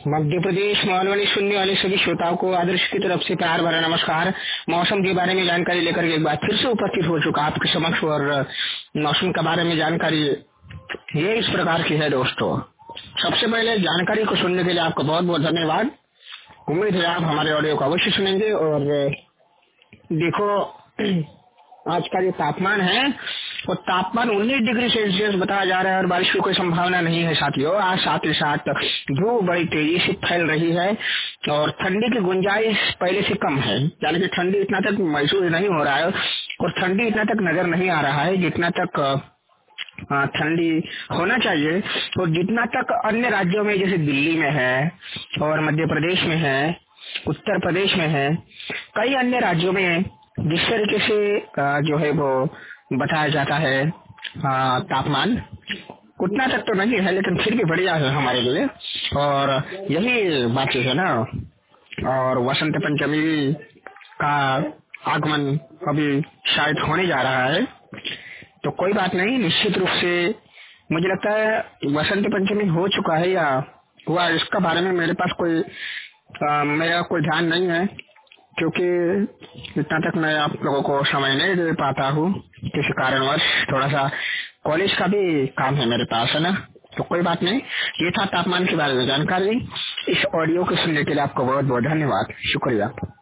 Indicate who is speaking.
Speaker 1: मध्य प्रदेश मालवनी सुनने वाले सभी श्रोताओं को आदर्श की तरफ से प्यार भरा नमस्कार। मौसम के बारे में जानकारी लेकर के एक बार फिर से उपस्थित हो चुका आपके समक्ष। और मौसम के बारे में जानकारी ये इस प्रकार की है दोस्तों। सबसे पहले जानकारी को सुनने के लिए आपका बहुत बहुत धन्यवाद। उम्मीद है आप हमारे ऑडियो को अवश्य सुनेंगे। और देखो, आज का जो तापमान है वो तापमान 19 डिग्री सेल्सियस बताया जा रहा है और बारिश की कोई संभावना नहीं है साथियों। आज साथ ही साथ धूप बड़ी तेजी से फैल रही है और ठंडी की गुंजाइश पहले से कम है, यानी कि ठंडी इतना तक महसूस नहीं हो रहा है और ठंडी इतना तक नजर नहीं आ रहा है जितना तक ठंडी होना चाहिए। और जितना तक अन्य राज्यों में जैसे दिल्ली में है और मध्य प्रदेश में है, उत्तर प्रदेश में है, कई अन्य राज्यों में जिस तरीके से जो है वो बताया जाता है तापमान उतना तक तो नहीं है, लेकिन फिर भी बढ़िया है हमारे लिए। और यही बात है ना। और वसंत पंचमी का आगमन अभी शायद होने जा रहा है, तो कोई बात नहीं, निश्चित रूप से मुझे लगता है वसंत पंचमी हो चुका है या हुआ, इसका बारे में मेरे पास मेरा कोई ध्यान नहीं है, क्योंकि इतना तक मैं आप लोगों को समय नहीं दे पाता हूँ किसी कारणवश। थोड़ा सा कॉलेज का भी काम है मेरे पास, है ना। तो कोई बात नहीं, ये था तापमान के बारे में जानकारी। इस ऑडियो को सुनने के लिए आपको बहुत बहुत धन्यवाद, शुक्रिया।